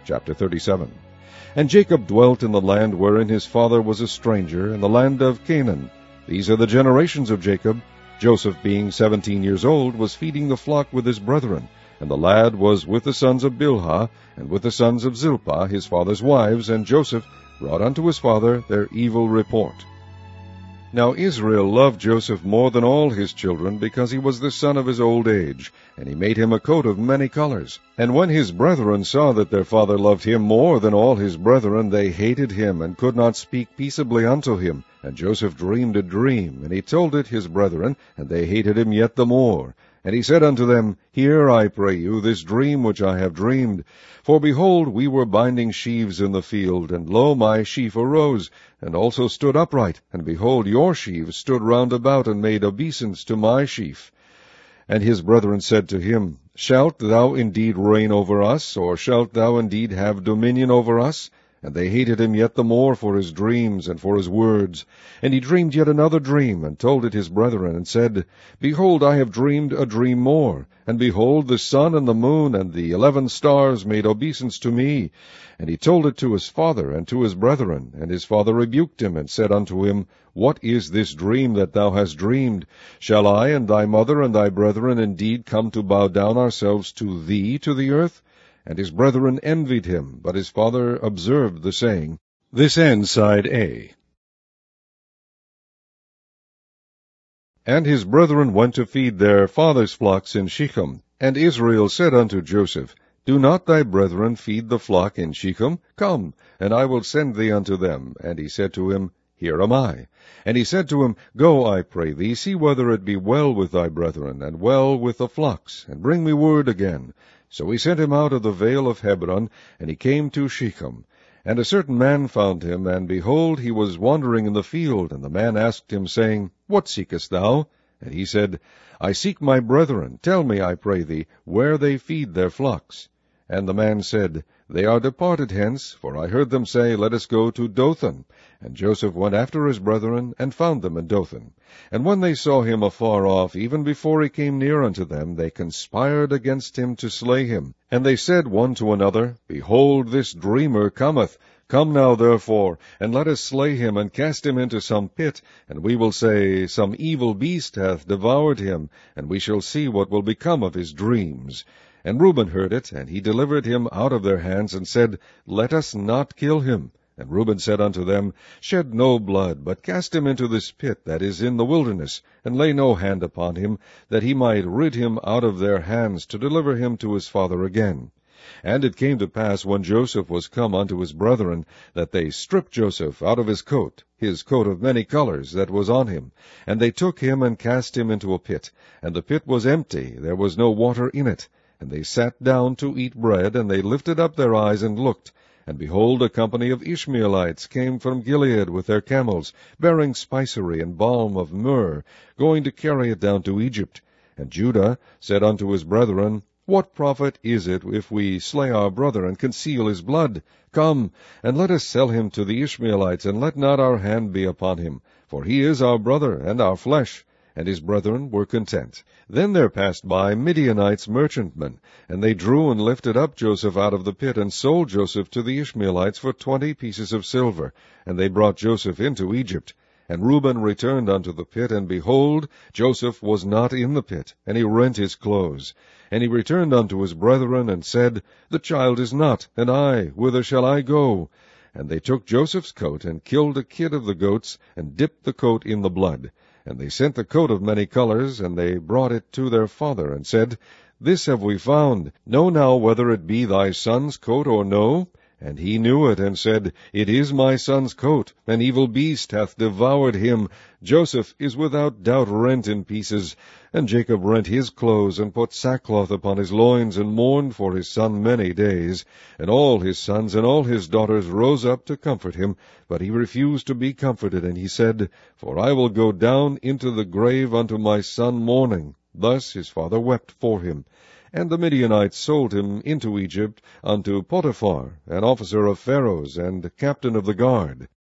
Chapter 37. And Jacob dwelt in the land wherein his father was a stranger, in the land of Canaan. These are the generations of Jacob. Joseph, being 17 years old, was feeding the flock with his brethren, and the lad was with the sons of Bilhah, and with the sons of Zilpah, his father's wives, and Joseph brought unto his father their evil report. Now Israel loved Joseph more than all his children, because he was the son of his old age, and he made him a coat of many colors. And when his brethren saw that their father loved him more than all his brethren, they hated him, and could not speak peaceably unto him. And Joseph dreamed a dream, and he told it his brethren, and they hated him yet the more. And he said unto them, Hear, I pray you, this dream which I have dreamed. For behold, we were binding sheaves in the field, and lo, my sheaf arose, and also stood upright, and behold, your sheaves stood round about, and made obeisance to my sheaf. And his brethren said to him, Shalt thou indeed reign over us, or shalt thou indeed have dominion over us? And they hated him yet the more for his dreams and for his words. And he dreamed yet another dream, and told it his brethren, and said, Behold, I have dreamed a dream more. And behold, the sun and the moon and the 11 stars made obeisance to me. And he told it to his father and to his brethren. And his father rebuked him, and said unto him, What is this dream that thou hast dreamed? Shall I and thy mother and thy brethren indeed come to bow down ourselves to thee to the earth? And his brethren envied him, but his father observed the saying. This ends side A. And his brethren went to feed their father's flocks in Shechem. And Israel said unto Joseph, Do not thy brethren feed the flock in Shechem? Come, and I will send thee unto them. And he said to him, Here am I. And he said to him, Go, I pray thee, see whether it be well with thy brethren, and well with the flocks, and bring me word again. So he sent him out of the vale of Hebron, and he came to Shechem. And a certain man found him, and behold, he was wandering in the field. And the man asked him, saying, What seekest thou? And he said, I seek my brethren. Tell me, I pray thee, where they feed their flocks. And the man said, They are departed hence, for I heard them say, Let us go to Dothan. And Joseph went after his brethren, and found them in Dothan. And when they saw him afar off, even before he came near unto them, they conspired against him to slay him. And they said one to another, Behold, this dreamer cometh. Come now, therefore, and let us slay him, and cast him into some pit, and we will say, Some evil beast hath devoured him, and we shall see what will become of his dreams. And Reuben heard it, and he delivered him out of their hands, and said, Let us not kill him. And Reuben said unto them, Shed no blood, but cast him into this pit that is in the wilderness, and lay no hand upon him, that he might rid him out of their hands, to deliver him to his father again. And it came to pass, when Joseph was come unto his brethren, that they stripped Joseph out of his coat of many colors that was on him. And they took him, and cast him into a pit. And the pit was empty, there was no water in it. And they sat down to eat bread, and they lifted up their eyes and looked. And behold, a company of Ishmaelites came from Gilead with their camels, bearing spicery and balm of myrrh, going to carry it down to Egypt. And Judah said unto his brethren, What profit is it if we slay our brother, and conceal his blood? Come, and let us sell him to the Ishmaelites, and let not our hand be upon him, for he is our brother and our flesh. And his brethren were content. Then there passed by Midianites merchantmen, and they drew and lifted up Joseph out of the pit, and sold Joseph to the Ishmaelites for 20 pieces of silver. And they brought Joseph into Egypt. And Reuben returned unto the pit, and behold, Joseph was not in the pit, and he rent his clothes. And he returned unto his brethren, and said, The child is not, and I, whither shall I go? And they took Joseph's coat, and killed a kid of the goats, and dipped the coat in the blood. And they sent the coat of many colors, and they brought it to their father, and said, This have we found. Know now whether it be thy son's coat or no. And he knew it, and said, It is my son's coat. An evil beast hath devoured him. Joseph is without doubt rent in pieces. And Jacob rent his clothes, and put sackcloth upon his loins, and mourned for his son many days. And all his sons and all his daughters rose up to comfort him. But he refused to be comforted, and he said, For I will go down into the grave unto my son mourning. Thus his father wept for him. And the Midianites sold him into Egypt unto Potiphar, an officer of Pharaoh's, and captain of the guard.